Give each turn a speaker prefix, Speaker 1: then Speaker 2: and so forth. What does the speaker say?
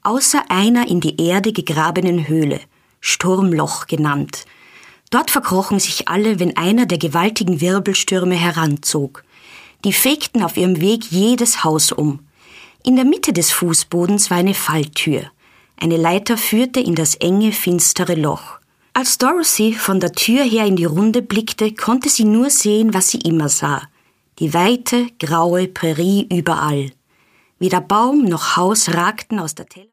Speaker 1: außer einer in die Erde gegrabenen Höhle, Sturmloch genannt. Dort verkrochen sich alle, wenn einer der gewaltigen Wirbelstürme heranzog. Die fegten auf ihrem Weg jedes Haus um. In der Mitte des Fußbodens war eine Falltür. Eine Leiter führte in das enge, finstere Loch. Als Dorothy von der Tür her in die Runde blickte, konnte sie nur sehen, was sie immer sah. Die weite, graue Prärie überall. Weder Baum noch Haus ragten aus der